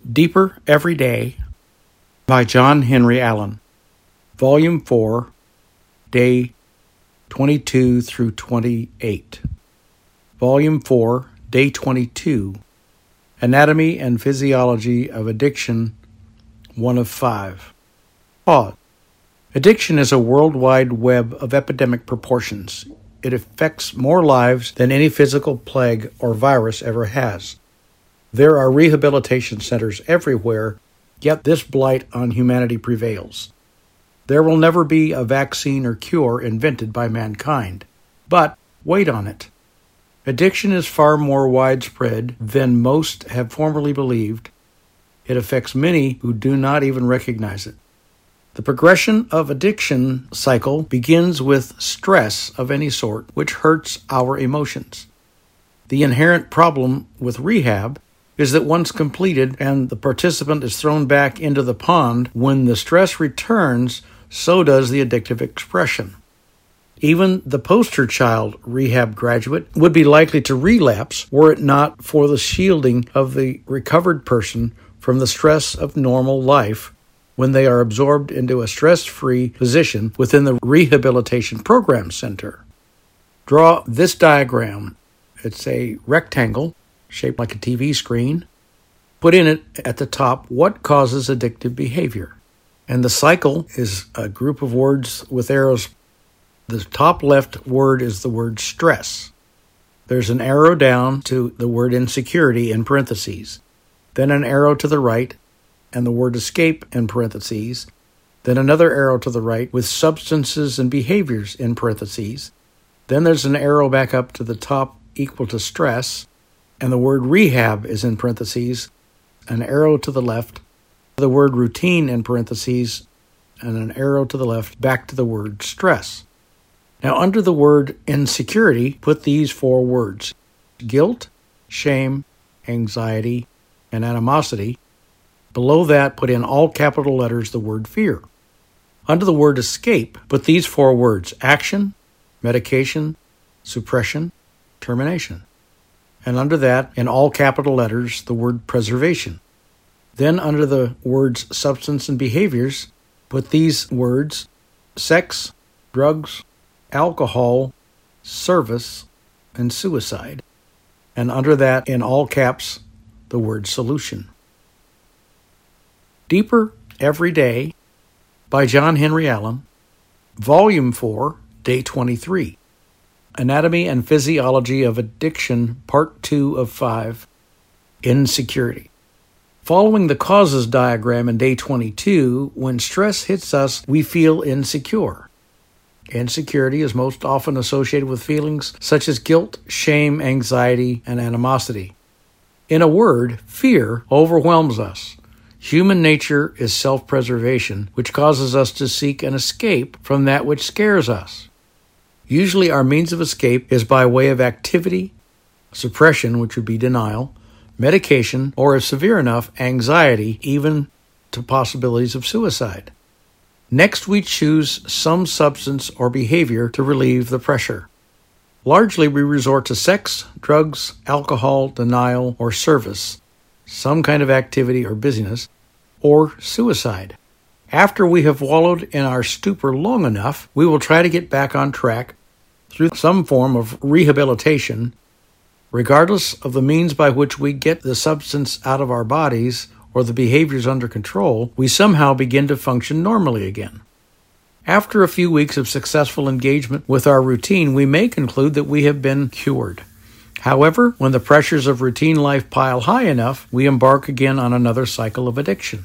Deeper Every Day by John Henry Allen, Volume 4, Day 22 through 28. Volume 4, Day 22, Anatomy and Physiology of Addiction, 1 of 5. Pause. Addiction is a worldwide web of epidemic proportions. It affects more lives than any physical plague or virus ever has. There are rehabilitation centers everywhere, yet this blight on humanity prevails. There will never be a vaccine or cure invented by mankind. But wait on it. Addiction is far more widespread than most have formerly believed. It affects many who do not even recognize it. The progression of addiction cycle begins with stress of any sort, which hurts our emotions. The inherent problem with rehab is that once completed and the participant is thrown back into the pond, when the stress returns, so does the addictive expression. Even the poster child rehab graduate would be likely to relapse were it not for the shielding of the recovered person from the stress of normal life when they are absorbed into a stress-free position within the Rehabilitation Program Center. Draw this diagram. It's a rectangle shaped like a TV screen. Put in it at the top what causes addictive behavior. And the cycle is a group of words with arrows. The top left word is the word stress. There's an arrow down to the word insecurity in parentheses. Then an arrow to the right and the word escape in parentheses. Then another arrow to the right with substances and behaviors in parentheses. Then there's an arrow back up to the top equal to stress, and the word rehab is in parentheses, an arrow to the left, the word routine in parentheses, and an arrow to the left back to the word stress. Now under the word insecurity, put these 4 words: guilt, shame, anxiety, and animosity. Below that, put in all capital letters the word fear. Under the word escape, put these 4 words: action, medication, suppression, termination. And under that, in all capital letters, the word preservation. Then under the words substance and behaviors, put these words: sex, drugs, alcohol, service, and suicide. And under that, in all caps, the word solution. Deeper Every Day by John Henry Allen, Volume 4, Day 23. Anatomy and Physiology of Addiction, Part 2 of 5, Insecurity. Following the causes diagram in Day 22, when stress hits us, we feel insecure. Insecurity is most often associated with feelings such as guilt, shame, anxiety, and animosity. In a word, fear overwhelms us. Human nature is self-preservation, which causes us to seek an escape from that which scares us. Usually our means of escape is by way of activity, suppression, which would be denial, medication, or if severe enough, anxiety, even to possibilities of suicide. Next, we choose some substance or behavior to relieve the pressure. Largely, we resort to sex, drugs, alcohol, denial, or service, some kind of activity or busyness, or suicide. After we have wallowed in our stupor long enough, we will try to get back on track through some form of rehabilitation. Regardless of the means by which we get the substance out of our bodies or the behaviors under control, we somehow begin to function normally again. After a few weeks of successful engagement with our routine, we may conclude that we have been cured. However, when the pressures of routine life pile high enough, we embark again on another cycle of addiction.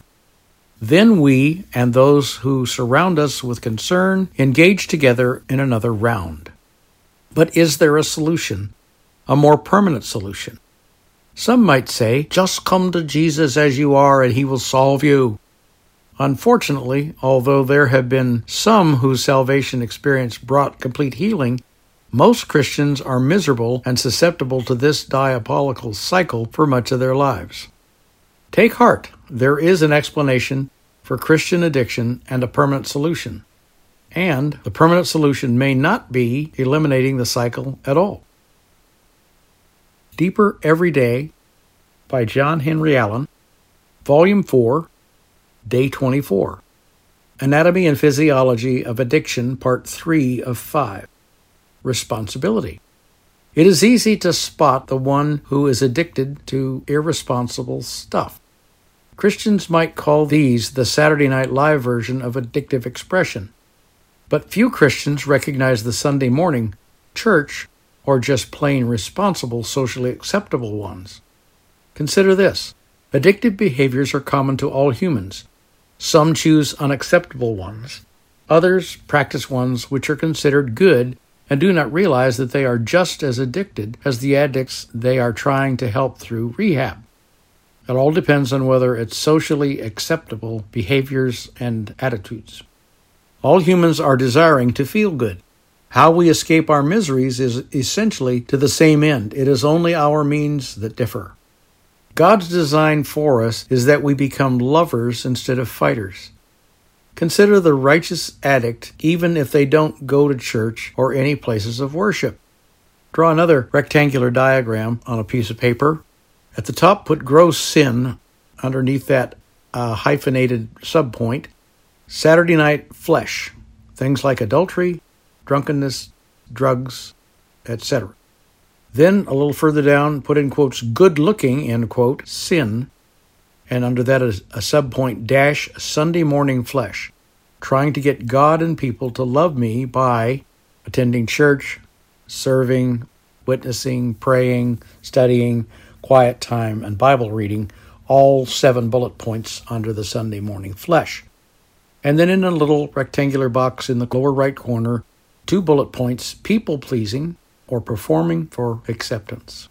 Then we, and those who surround us with concern, engage together in another round. But is there a solution? A more permanent solution? Some might say, just come to Jesus as you are and he will solve you. Unfortunately, although there have been some whose salvation experience brought complete healing, most Christians are miserable and susceptible to this diabolical cycle for much of their lives. Take heart, there is an explanation for Christian addiction and a permanent solution. And the permanent solution may not be eliminating the cycle at all. Deeper Every Day by John Henry Allen, Volume 4, Day 24. Anatomy and Physiology of Addiction, Part 3 of 5. Responsibility. It is easy to spot the one who is addicted to irresponsible stuff. Christians might call these the Saturday Night Live version of addictive expression. But few Christians recognize the Sunday morning church or just plain responsible, socially acceptable ones. Consider this. Addictive behaviors are common to all humans. Some choose unacceptable ones. Others practice ones which are considered good and do not realize that they are just as addicted as the addicts they are trying to help through rehab. It all depends on whether it's socially acceptable behaviors and attitudes. All humans are desiring to feel good. How we escape our miseries is essentially to the same end. It is only our means that differ. God's design for us is that we become lovers instead of fighters. Consider the righteous addict even if they don't go to church or any places of worship. Draw another rectangular diagram on a piece of paper. At the top, put gross sin. Underneath that hyphenated subpoint, Saturday night flesh, things like adultery, drunkenness, drugs, etc. Then, a little further down, put in quotes, good-looking, end quote, sin, and under that is a subpoint dash Sunday morning flesh, trying to get God and people to love me by attending church, serving, witnessing, praying, studying, quiet time, and Bible reading, all 7 bullet points under the Sunday morning flesh. And then in a little rectangular box in the lower right corner, 2 bullet points, people-pleasing or performing for acceptance.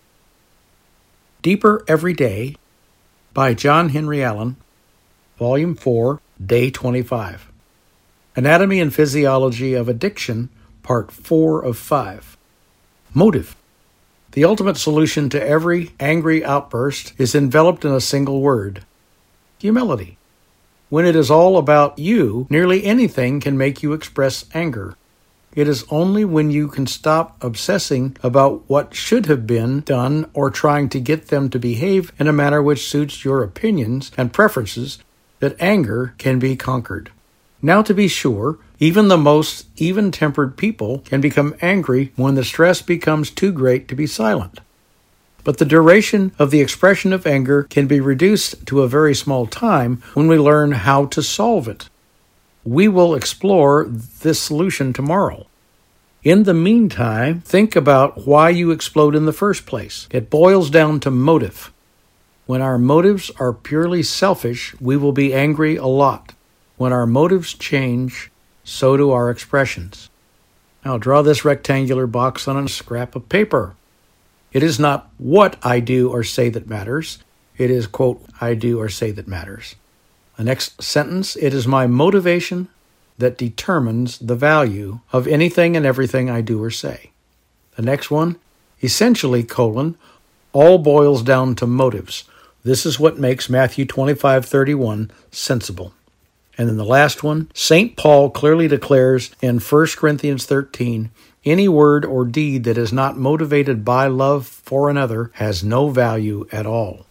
Deeper Every Day by John Henry Allen, Volume 4, Day 25. Anatomy and Physiology of Addiction, Part 4 of 5. Motive. The ultimate solution to every angry outburst is enveloped in a single word: humility. When it is all about you, nearly anything can make you express anger. It is only when you can stop obsessing about what should have been done or trying to get them to behave in a manner which suits your opinions and preferences that anger can be conquered. Now, to be sure, even the most even-tempered people can become angry when the stress becomes too great to be silent. But the duration of the expression of anger can be reduced to a very small time when we learn how to solve it. We will explore this solution tomorrow. In the meantime, think about why you explode in the first place. It boils down to motive. When our motives are purely selfish, we will be angry a lot. When our motives change, so do our expressions. Now draw this rectangular box on a scrap of paper. It is not what I do or say that matters. It is, quote, I do or say that matters. The next sentence, it is my motivation that determines the value of anything and everything I do or say. The next one, essentially, all boils down to motives. This is what makes Matthew 25:31 sensible. And then the last one, St. Paul clearly declares in 1 Corinthians 13, any word or deed that is not motivated by love for another has no value at all.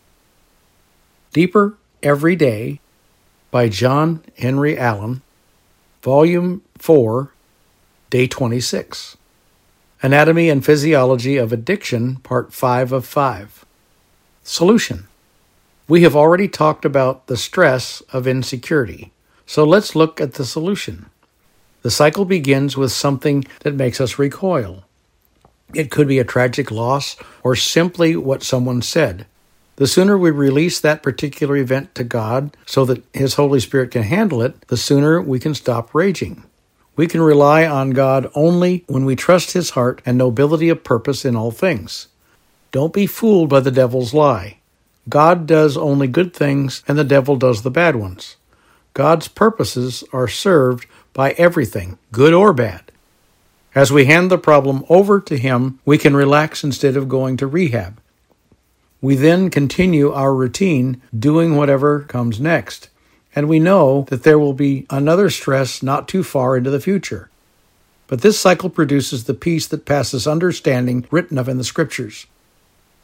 Deeper Every Day by John Henry Allen, Volume 4, Day 26. Anatomy and Physiology of Addiction, Part 5 of 5. Solution. We have already talked about the stress of insecurity, so let's look at the solution. The cycle begins with something that makes us recoil. It could be a tragic loss or simply what someone said. The sooner we release that particular event to God so that His Holy Spirit can handle it, the sooner we can stop raging. We can rely on God only when we trust His heart and nobility of purpose in all things. Don't be fooled by the devil's lie. God does only good things and the devil does the bad ones. God's purposes are served by everything, good or bad. As we hand the problem over to Him, we can relax instead of going to rehab. We then continue our routine, doing whatever comes next. And we know that there will be another stress not too far into the future. But this cycle produces the peace that passes understanding written of in the Scriptures.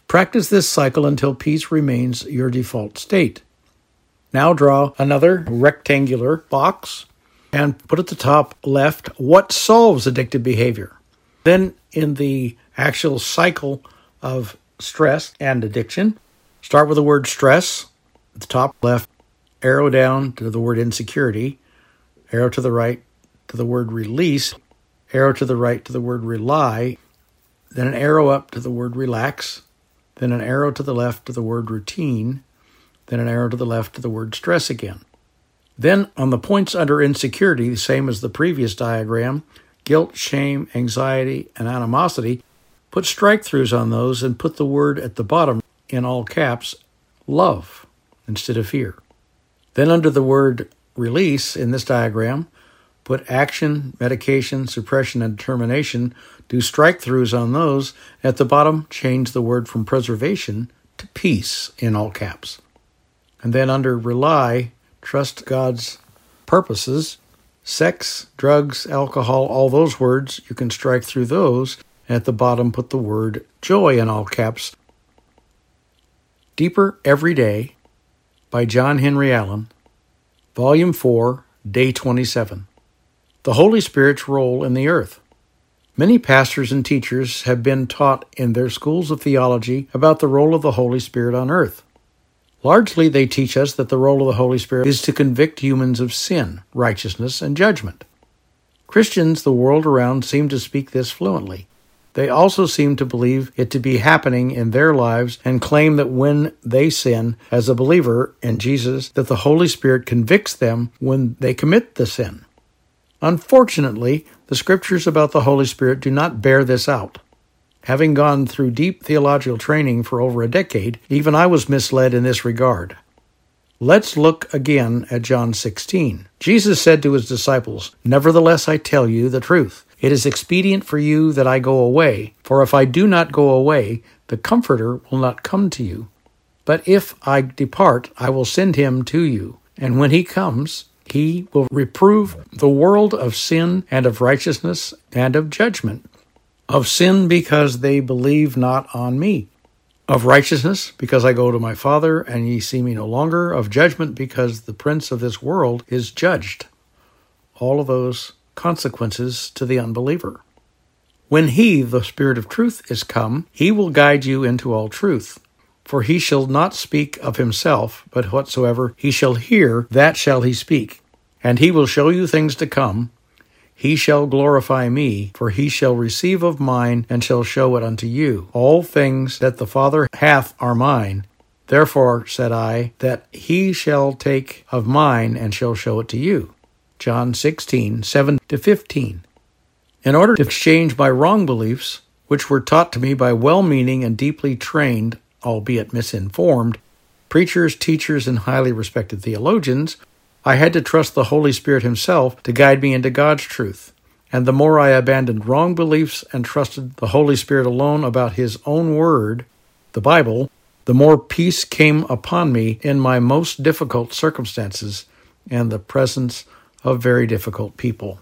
Practice this cycle until peace remains your default state. Now draw another rectangular box and put at the top left what solves addictive behavior. Then in the actual cycle of stress and addiction, start with the word stress. At the top left, arrow down to the word insecurity, arrow to the right to the word release, arrow to the right to the word rely, then an arrow up to the word relax, then an arrow to the left to the word routine, then an arrow to the left to the word stress again. Then on the points under insecurity, same as the previous diagram, guilt, shame, anxiety, and animosity, put strike-throughs on those and put the word at the bottom, in all caps, love, instead of fear. Then under the word release in this diagram, put action, medication, suppression, and determination. Do strike-throughs on those. At the bottom, change the word from preservation to peace, in all caps. And then under rely, trust God's purposes. Sex, drugs, alcohol, all those words, you can strike through those. And at the bottom, put the word joy in all caps. Deeper Every Day by John Henry Allen, Volume 4, Day 27. The Holy Spirit's Role in the Earth. Many pastors and teachers have been taught in their schools of theology about the role of the Holy Spirit on earth. Largely, they teach us that the role of the Holy Spirit is to convict humans of sin, righteousness, and judgment. Christians the world around seem to speak this fluently. They also seem to believe it to be happening in their lives and claim that when they sin as a believer in Jesus, that the Holy Spirit convicts them when they commit the sin. Unfortunately, the scriptures about the Holy Spirit do not bear this out. Having gone through deep theological training for over a decade, even I was misled in this regard. Let's look again at John 16. Jesus said to his disciples, "Nevertheless I tell you the truth. It is expedient for you that I go away, for if I do not go away, the Comforter will not come to you. But if I depart, I will send him to you. And when he comes, he will reprove the world of sin and of righteousness and of judgment. Of sin, because they believe not on me. Of righteousness, because I go to my Father, and ye see me no longer. Of judgment, because the prince of this world is judged." All of those consequences to the unbeliever. When he, the Spirit of truth, is come, he will guide you into all truth. For he shall not speak of himself, but whatsoever he shall hear, that shall he speak. And he will show you things to come. He shall glorify me, for he shall receive of mine, and shall show it unto you. All things that the Father hath are mine. Therefore, said I, that he shall take of mine, and shall show it to you. John 16, 7-15. In order to exchange my wrong beliefs, which were taught to me by well-meaning and deeply trained, albeit misinformed, preachers, teachers, and highly respected theologians, I had to trust the Holy Spirit himself to guide me into God's truth. And the more I abandoned wrong beliefs and trusted the Holy Spirit alone about his own word, the Bible, the more peace came upon me in my most difficult circumstances and the presence of very difficult people.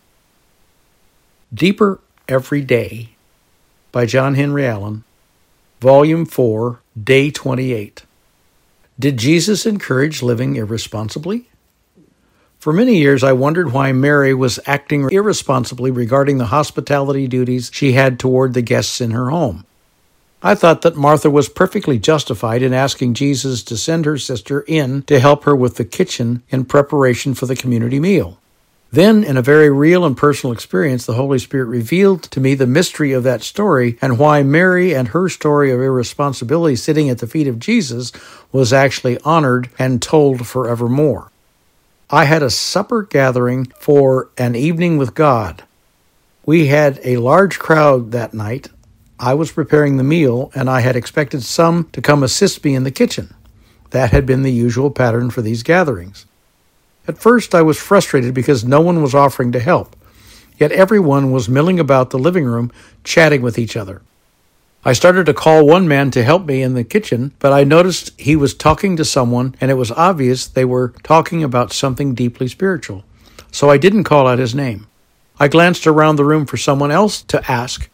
Deeper Every Day by John Henry Allen, Volume 4, Day 28. Did Jesus encourage living irresponsibly? For many years, I wondered why Mary was acting irresponsibly regarding the hospitality duties she had toward the guests in her home. I thought that Martha was perfectly justified in asking Jesus to send her sister in to help her with the kitchen in preparation for the community meal. Then, in a very real and personal experience, the Holy Spirit revealed to me the mystery of that story and why Mary and her story of irresponsibility sitting at the feet of Jesus was actually honored and told forevermore. I had a supper gathering for an evening with God. We had a large crowd that night. I was preparing the meal, and I had expected some to come assist me in the kitchen. That had been the usual pattern for these gatherings. At first, I was frustrated because no one was offering to help, yet everyone was milling about the living room, chatting with each other. I started to call one man to help me in the kitchen, but I noticed he was talking to someone, and it was obvious they were talking about something deeply spiritual, so I didn't call out his name. I glanced around the room for someone else to ask,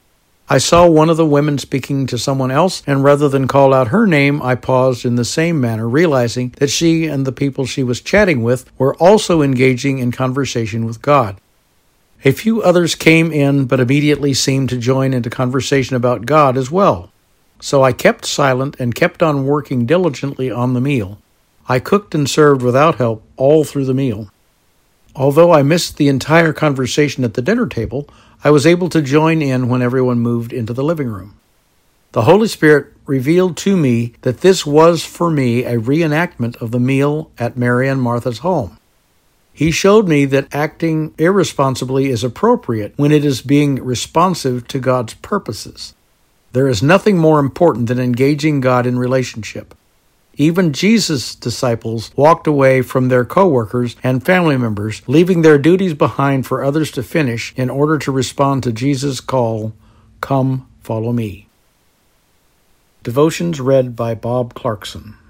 I saw one of the women speaking to someone else, and rather than call out her name, I paused in the same manner, realizing that she and the people she was chatting with were also engaging in conversation with God. A few others came in, but immediately seemed to join into conversation about God as well. So I kept silent and kept on working diligently on the meal. I cooked and served without help all through the meal. Although I missed the entire conversation at the dinner table, I was able to join in when everyone moved into the living room. The Holy Spirit revealed to me that this was for me a reenactment of the meal at Mary and Martha's home. He showed me that acting irresponsibly is appropriate when it is being responsive to God's purposes. There is nothing more important than engaging God in relationship. Even Jesus' disciples walked away from their co-workers and family members, leaving their duties behind for others to finish in order to respond to Jesus' call, "Come, follow me." Devotions read by Bob Clarkson.